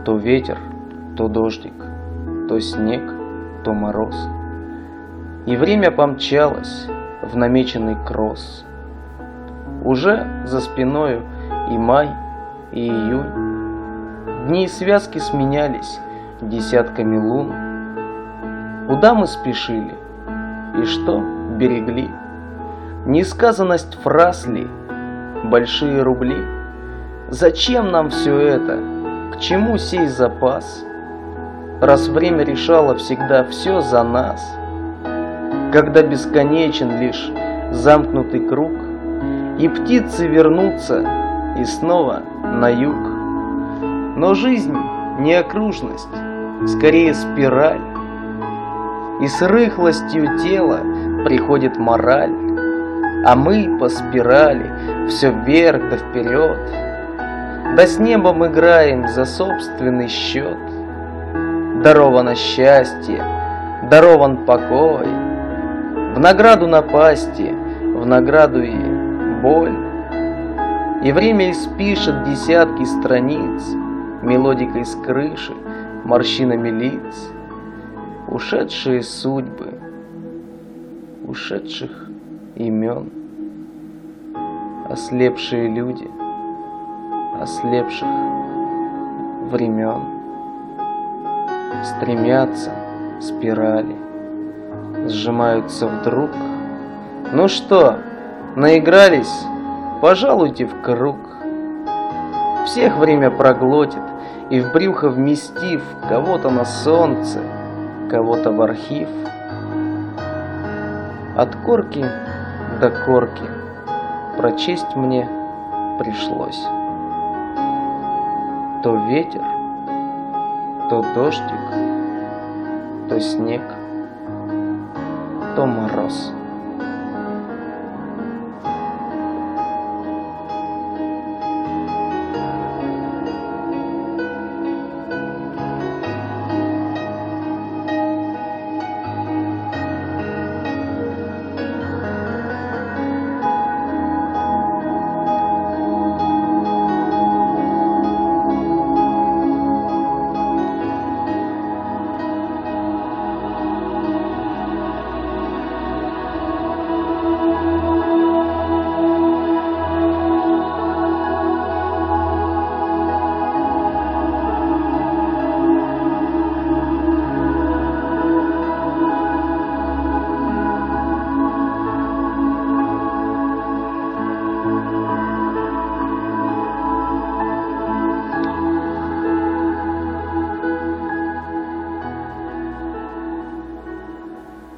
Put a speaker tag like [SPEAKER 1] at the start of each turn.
[SPEAKER 1] То ветер, то дождик, то снег, то мороз. И время помчалось в намеченный кросс. Уже за спиною и май, и июнь. Дни и связки сменялись десятками лун. Куда мы спешили и что берегли? Несказанность фраз ли, большие рубли? Зачем нам все это? К чему сей запас? Раз время решало всегда все за нас, когда бесконечен лишь замкнутый круг, и птицы вернутся и снова на юг. Но жизнь не окружность, скорее спираль, и с рыхлостью тела приходит мораль, а мы по спирали все вверх да вперед, да с небом играем за собственный счет. Даровано счастье, дарован покой, в награду напасти, в награду и боль. И время испишет десятки страниц мелодикой с крыши, морщинами лиц. Ушедшие судьбы, ушедших имен, ослепшие люди, ослепших времен. Стремятся спирали, сжимаются вдруг. Ну что, наигрались? Пожалуйте в круг. Всех время проглотит, и в брюхо вместив кого-то на солнце, кого-то в архив. От корки до корки прочесть мне пришлось. То ветер, то дождик, то снег, то мороз.